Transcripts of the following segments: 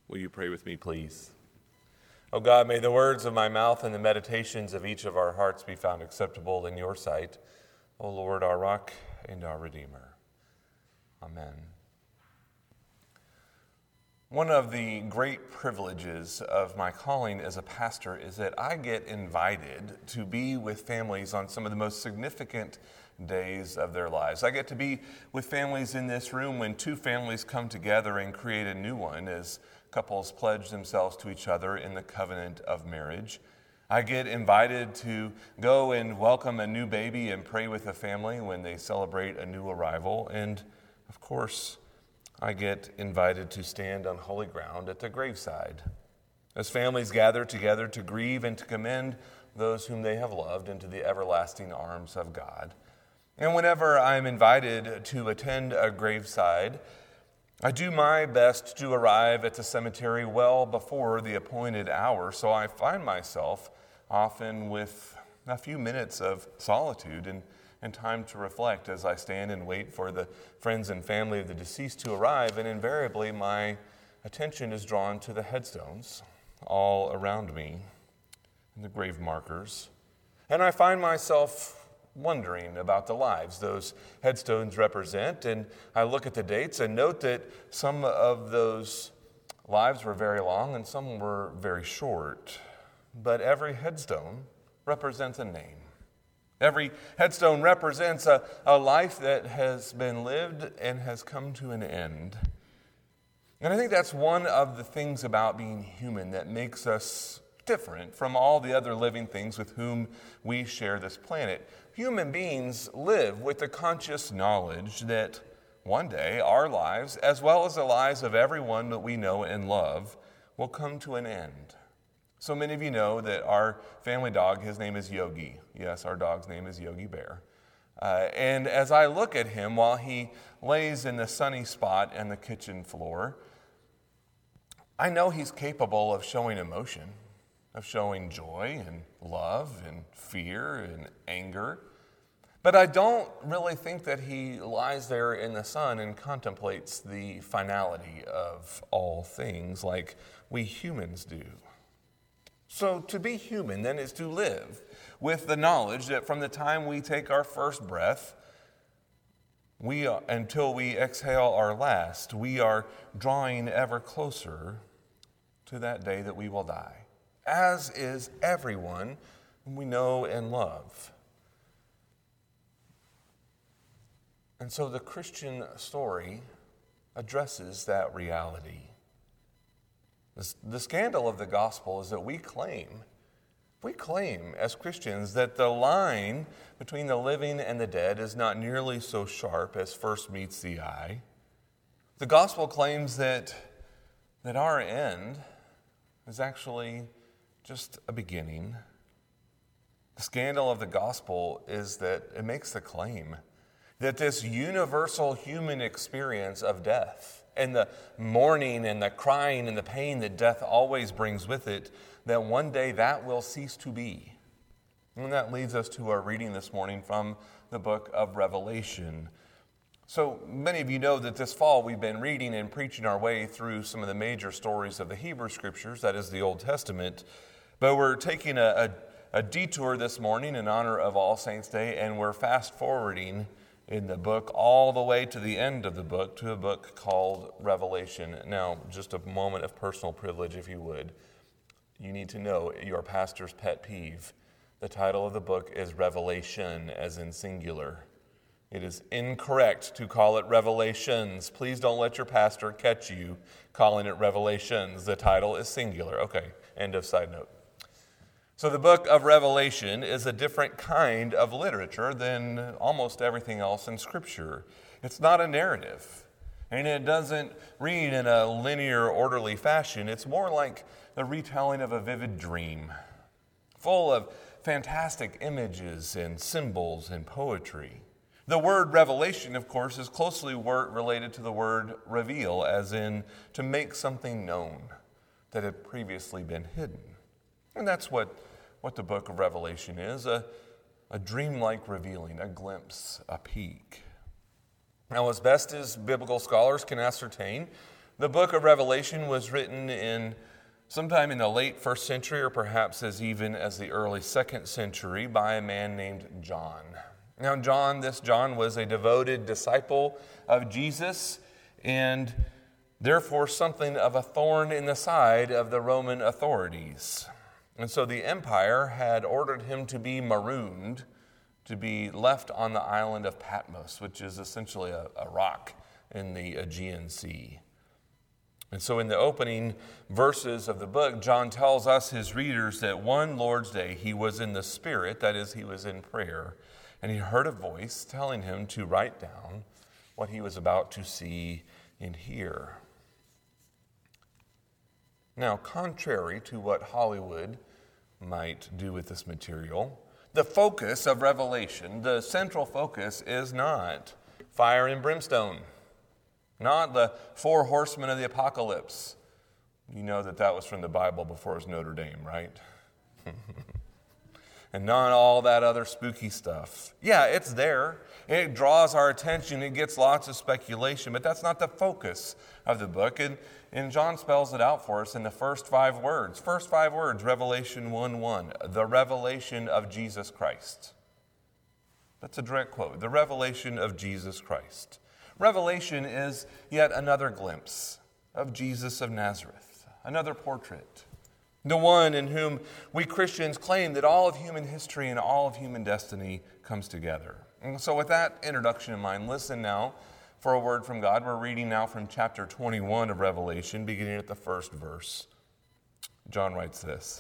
Will you pray with me, please? Oh God, may the words of my mouth and the meditations of each of our hearts be found acceptable in your sight, O Lord, our rock and our Redeemer. Amen. One of the great privileges of my calling as a pastor is that I get invited to be with families on some of the most significant days of their lives. I get to be with families in this room when two families come together and create a new one as couples pledge themselves to each other in the covenant of marriage. I get invited to go and welcome a new baby and pray with a family when they celebrate a new arrival. And, of course, I get invited to stand on holy ground at the graveside as families gather together to grieve and to commend those whom they have loved into the everlasting arms of God. And whenever I'm invited to attend a graveside, I do my best to arrive at the cemetery well before the appointed hour, so I find myself often with a few minutes of solitude and time to reflect as I stand and wait for the friends and family of the deceased to arrive, and invariably my attention is drawn to the headstones all around me and the grave markers, and I find myself wondering about the lives those headstones represent. And I look at the dates and note that some of those lives were very long and some were very short. But every headstone represents a name. Every headstone represents a life that has been lived and has come to an end. And I think that's one of the things about being human that makes us different from all the other living things with whom we share this planet. Human beings live with the conscious knowledge that one day our lives, as well as the lives of everyone that we know and love, will come to an end. So many of you know that our family dog, his name is Yogi. Yes, our dog's name is Yogi Bear. And as I look at him while he lays in the sunny spot on the kitchen floor, I know he's capable of showing emotion, of showing joy and love and fear and anger. But I don't really think that he lies there in the sun and contemplates the finality of all things like we humans do. So to be human then is to live with the knowledge that from the time we take our first breath until we exhale our last, we are drawing ever closer to that day that we will die, as is everyone whom we know and love. And so the Christian story addresses that reality. The scandal of the gospel is that we claim as Christians that the line between the living and the dead is not nearly so sharp as first meets the eye. The gospel claims that our end is actually just a beginning. The scandal of the gospel is that it makes the claim that this universal human experience of death and the mourning and the crying and the pain that death always brings with it, that one day that will cease to be. And that leads us to our reading this morning from the book of Revelation. So many of you know that this fall we've been reading and preaching our way through some of the major stories of the Hebrew Scriptures, that is the Old Testament. But we're taking a detour this morning in honor of All Saints' Day, and we're fast forwarding in the book all the way to the end of the book to a book called Revelation. Now, just a moment of personal privilege, if you would. You need to know your pastor's pet peeve. The title of the book is Revelation, as in singular. It is incorrect to call it Revelations. Please don't let your pastor catch you calling it Revelations. The title is singular. Okay, end of side note. So the book of Revelation is a different kind of literature than almost everything else in Scripture. It's not a narrative, and it doesn't read in a linear, orderly fashion. It's more like the retelling of a vivid dream, full of fantastic images and symbols and poetry. The word revelation, of course, is closely related to the word reveal, as in to make something known that had previously been hidden. And that's what the book of Revelation is, a dreamlike revealing, a glimpse, a peek. Now, as best as biblical scholars can ascertain, The book of Revelation was written in sometime in the late 1st century, or perhaps even as the early 2nd century, by a man named John. Now, John was a devoted disciple of Jesus, and therefore something of a thorn in the side of the Roman authorities. And so the empire had ordered him to be marooned, to be left on the island of Patmos, which is essentially a rock in the Aegean Sea. And so in the opening verses of the book, John tells us, his readers, that one Lord's Day he was in the Spirit, that is, he was in prayer, and he heard a voice telling him to write down what he was about to see and hear. Now, contrary to what Hollywood might do with this material, the focus of Revelation, the central focus, is not fire and brimstone, not the 4 horsemen of the apocalypse. You know that was from the Bible before it was Notre Dame, right? And not all that other spooky stuff. Yeah, it's there. It draws our attention. It gets lots of speculation, but that's not the focus of the book. And John spells it out for us in the first 5 words. First 5 words, Revelation 1:1, the revelation of Jesus Christ. That's a direct quote. The revelation of Jesus Christ. Revelation is yet another glimpse of Jesus of Nazareth, another portrait. The one in whom we Christians claim that all of human history and all of human destiny comes together. And so with that introduction in mind, listen now for a word from God. We're reading now from chapter 21 of Revelation, beginning at the 1st verse. John writes this: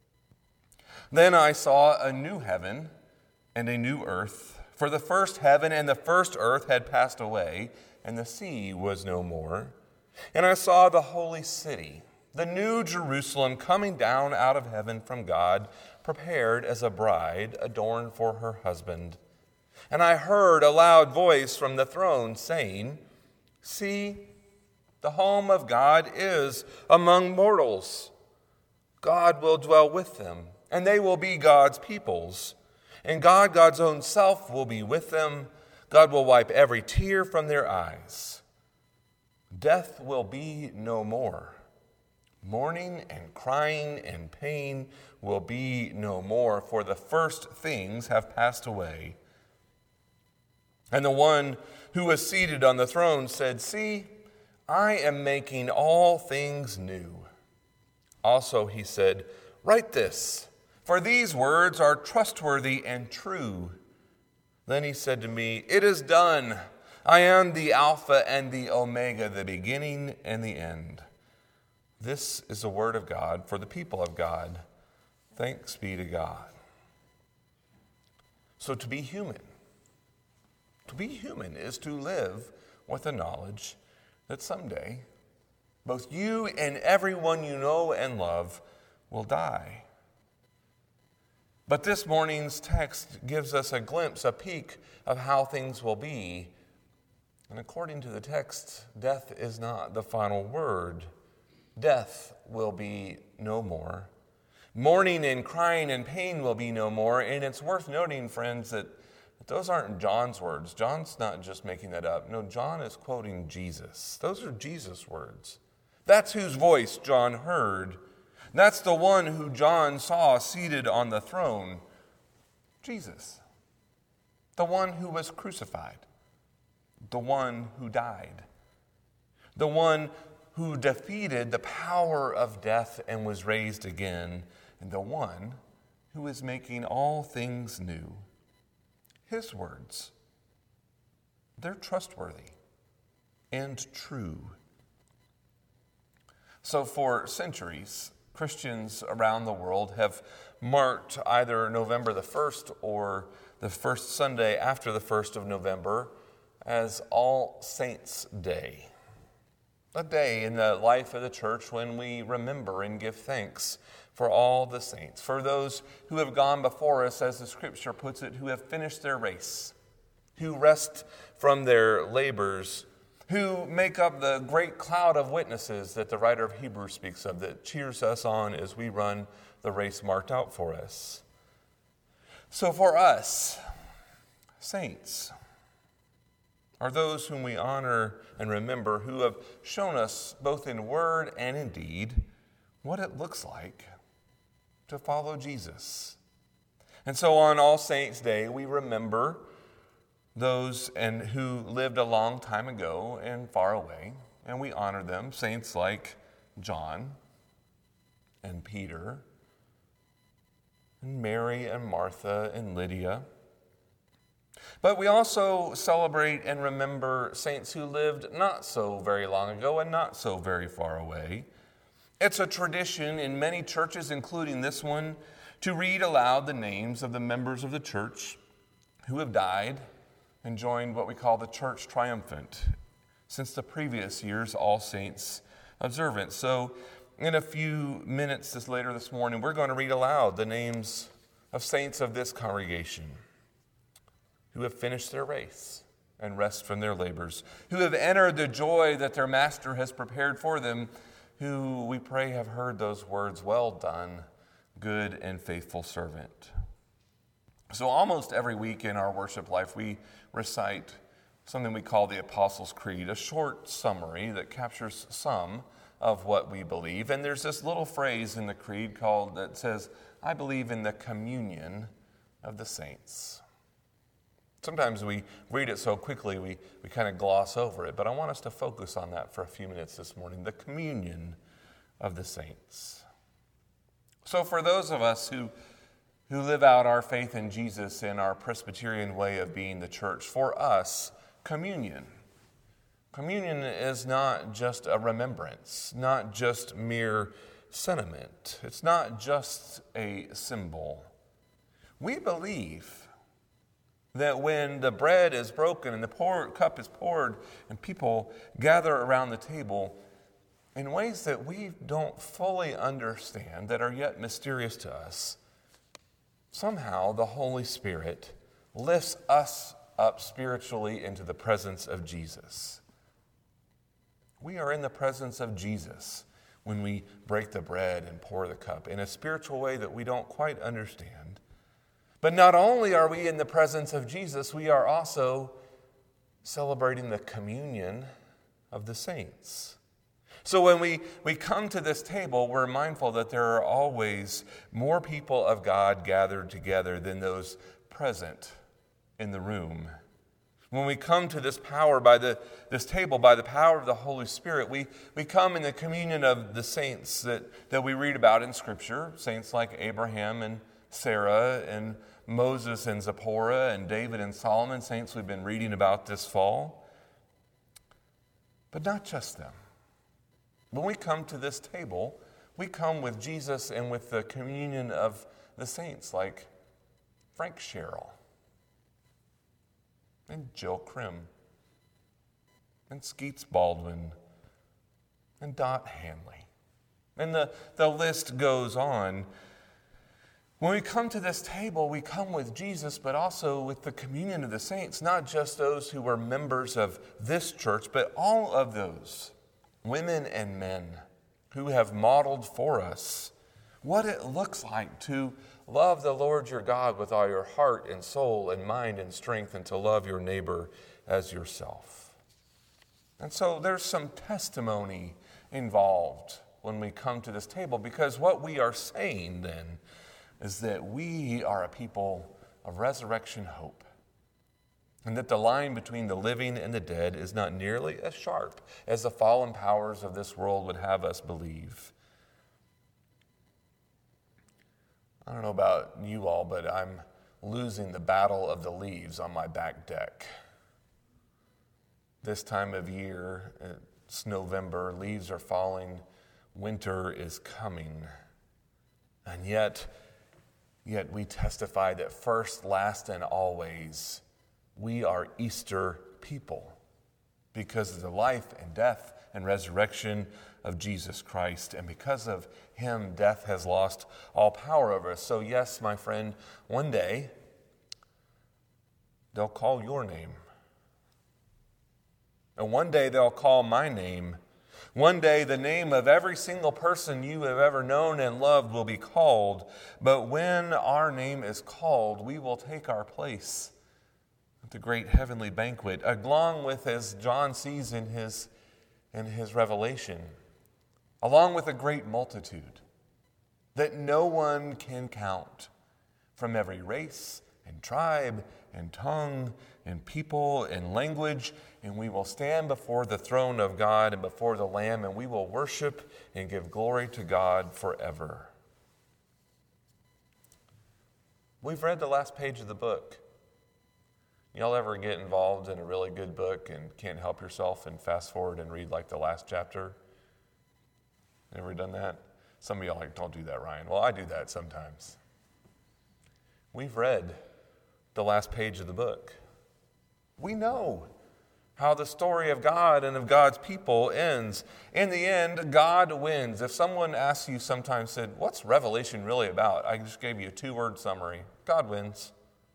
Then I saw a new heaven and a new earth, for the first heaven and the first earth had passed away, and the sea was no more. And I saw the holy city, the new Jerusalem, coming down out of heaven from God, prepared as a bride adorned for her husband. And I heard a loud voice from the throne saying, See, the home of God is among mortals. God will dwell with them, and they will be God's peoples. And God, God's own self, will be with them. God will wipe every tear from their eyes. Death will be no more. Mourning and crying and pain will be no more, for the first things have passed away. And the one who was seated on the throne said, See, I am making all things new. Also he said, Write this, for these words are trustworthy and true. Then he said to me, It is done. I am the Alpha and the Omega, the beginning and the end. This is the word of God for the people of God. Thanks be to God. So to be human is to live with the knowledge that someday both you and everyone you know and love will die. But this morning's text gives us a glimpse, a peek of how things will be. And according to the text, death is not the final word. Death will be no more. Mourning and crying and pain will be no more. And it's worth noting, friends, that those aren't John's words. John's not just making that up. No, John is quoting Jesus. Those are Jesus' words. That's whose voice John heard. That's the one who John saw seated on the throne. Jesus. The one who was crucified. The one who died. The one who defeated the power of death and was raised again, and the one who is making all things new. His words, they're trustworthy and true. So for centuries, Christians around the world have marked either November the 1st or the first Sunday after the 1st of November as All Saints' Day. A day in the life of the church when we remember and give thanks for all the saints, for those who have gone before us, as the scripture puts it, who have finished their race, who rest from their labors, who make up the great cloud of witnesses that the writer of Hebrews speaks of, that cheers us on as we run the race marked out for us. So for us, saints, are those whom we honor and remember who have shown us, both in word and in deed, what it looks like to follow Jesus. And so on All Saints' Day, we remember those who lived a long time ago and far away, and we honor them, saints like John and Peter and Mary and Martha and Lydia. But we also celebrate and remember saints who lived not so very long ago and not so very far away. It's a tradition in many churches, including this one, to read aloud the names of the members of the church who have died and joined what we call the Church Triumphant since the previous year's All Saints observance. So in a few minutes later this morning, we're going to read aloud the names of saints of this congregation who have finished their race and rest from their labors, who have entered the joy that their master has prepared for them, who we pray have heard those words, "Well done, good and faithful servant." So almost every week in our worship life, we recite something we call the Apostles' Creed, a short summary that captures some of what we believe. And there's this little phrase in the creed that says, "I believe in the communion of the saints." Sometimes we read it so quickly we kind of gloss over it, but I want us to focus on that for a few minutes this morning, the communion of the saints. So for those of us who live out our faith in Jesus in our Presbyterian way of being the church, for us, communion is not just a remembrance, not just mere sentiment. It's not just a symbol. We believe that when the bread is broken and the cup is poured and people gather around the table in ways that we don't fully understand, that are yet mysterious to us, somehow the Holy Spirit lifts us up spiritually into the presence of Jesus. We are in the presence of Jesus when we break the bread and pour the cup in a spiritual way that we don't quite understand. But not only are we in the presence of Jesus, we are also celebrating the communion of the saints. So when we come to this table, we're mindful that there are always more people of God gathered together than those present in the room. When we come to this table by the power of the Holy Spirit, we come in the communion of the saints that we read about in Scripture, saints like Abraham and Sarah and Moses and Zipporah and David and Solomon, saints we've been reading about this fall. But not just them. When we come to this table, we come with Jesus and with the communion of the saints like Frank Sherrill and Jill Krim and Skeets Baldwin and Dot Hanley. And the list goes on. When we come to this table, we come with Jesus, but also with the communion of the saints, not just those who were members of this church, but all of those women and men who have modeled for us what it looks like to love the Lord your God with all your heart and soul and mind and strength, and to love your neighbor as yourself. And so there's some testimony involved when we come to this table, because what we are saying then is that we are a people of resurrection hope, and that the line between the living and the dead is not nearly as sharp as the fallen powers of this world would have us believe. I don't know about you all, but I'm losing the battle of the leaves on my back deck. This time of year, it's November, leaves are falling, winter is coming, and yet we testify that first, last, and always, we are Easter people because of the life and death and resurrection of Jesus Christ. And because of him, death has lost all power over us. So yes, my friend, one day, they'll call your name. And one day they'll call my name. One day, the name of every single person you have ever known and loved will be called. But when our name is called, we will take our place the great heavenly banquet, along with, as John sees in his revelation, along with a great multitude that no one can count, from every race and tribe and tongue and people and language, and we will stand before the throne of God and before the Lamb, and we will worship and give glory to God forever. We've read the last page of the book. Y'all ever get involved in a really good book and can't help yourself and fast forward and read like the last chapter? Ever done that? Some of y'all are like, don't do that, Ryan. Well, I do that sometimes. We've read the last page of the book. We know how the story of God and of God's people ends. In the end, God wins. If someone asks you sometimes, said, what's Revelation really about? I just gave you a 2-word summary. God wins.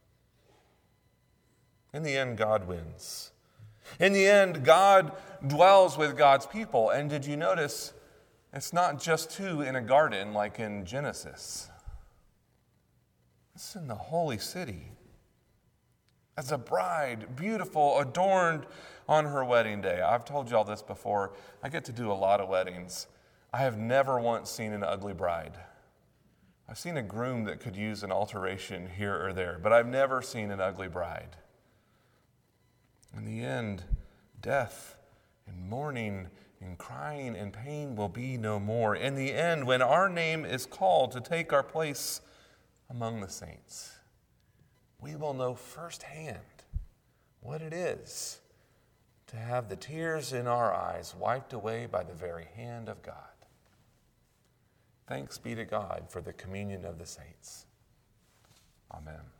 In the end, God wins. In the end, God dwells with God's people. And did you notice, it's not just 2 in a garden like in Genesis. It's in the holy city. As a bride, beautiful, adorned on her wedding day. I've told y'all this before. I get to do a lot of weddings. I have never once seen an ugly bride. I've seen a groom that could use an alteration here or there, but I've never seen an ugly bride. In the end, death and mourning and crying and pain will be no more. In the end, when our name is called to take our place among the saints, we will know firsthand what it is to have the tears in our eyes wiped away by the very hand of God. Thanks be to God for the communion of the saints. Amen.